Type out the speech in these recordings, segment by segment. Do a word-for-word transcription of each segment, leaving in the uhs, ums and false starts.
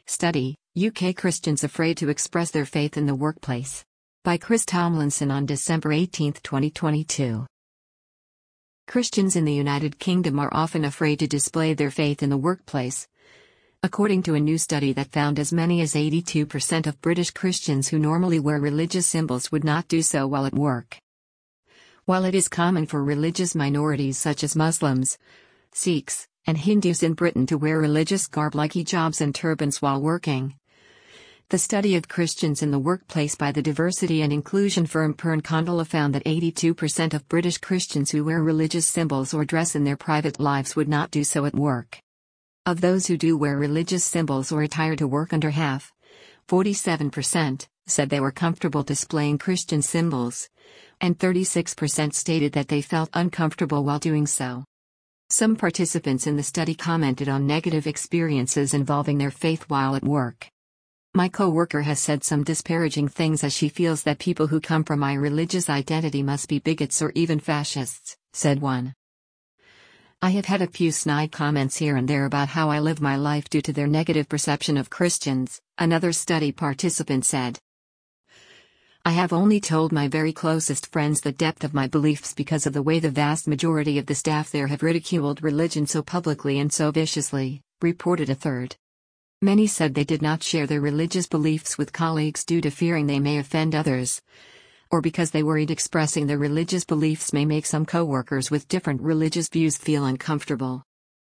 Study, U K Christians Afraid to Express Their Faith in the Workplace. By Chris Tomlinson on December eighteenth, twenty twenty-two. Christians in the United Kingdom are often afraid to display their faith in the workplace. According to a new study that found as many as eighty-two percent of British Christians who normally wear religious symbols would not do so while at work. While it is common for religious minorities such as Muslims, Sikhs, and Hindus in Britain to wear religious garb like hijabs and turbans while working, the study of Christians in the workplace by the diversity and inclusion firm Pearn Kondala found that eighty-two percent of British Christians who wear religious symbols or dress in their private lives would not do so at work. Of those who do wear religious symbols or attire to work, under half, forty-seven percent, said they were comfortable displaying Christian symbols, and thirty-six percent stated that they felt uncomfortable while doing so. Some participants in the study commented on negative experiences involving their faith while at work. "My co-worker has said some disparaging things as she feels that people who come from my religious identity must be bigots or even fascists," said one. "I have had a few snide comments here and there about how I live my life due to their negative perception of Christians," another study participant said. "I have only told my very closest friends the depth of my beliefs because of the way the vast majority of the staff there have ridiculed religion so publicly and so viciously," reported a third. Many said they did not share their religious beliefs with colleagues due to fearing they may offend others, or because they worried expressing their religious beliefs may make some co-workers with different religious views feel uncomfortable.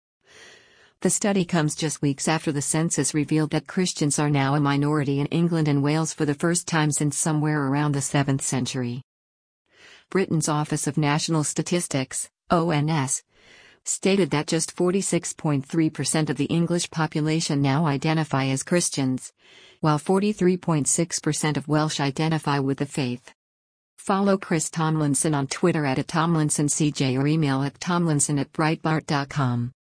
The study comes just weeks after the census revealed that Christians are now a minority in England and Wales for the first time since somewhere around the seventh century. Britain's Office of National Statistics, O N S, stated that just forty-six point three percent of the English population now identify as Christians, while forty-three point six percent of Welsh identify with the faith. Follow Chris Tomlinson on Twitter at Tomlinson C J or email at tomlinson at breitbart dot com.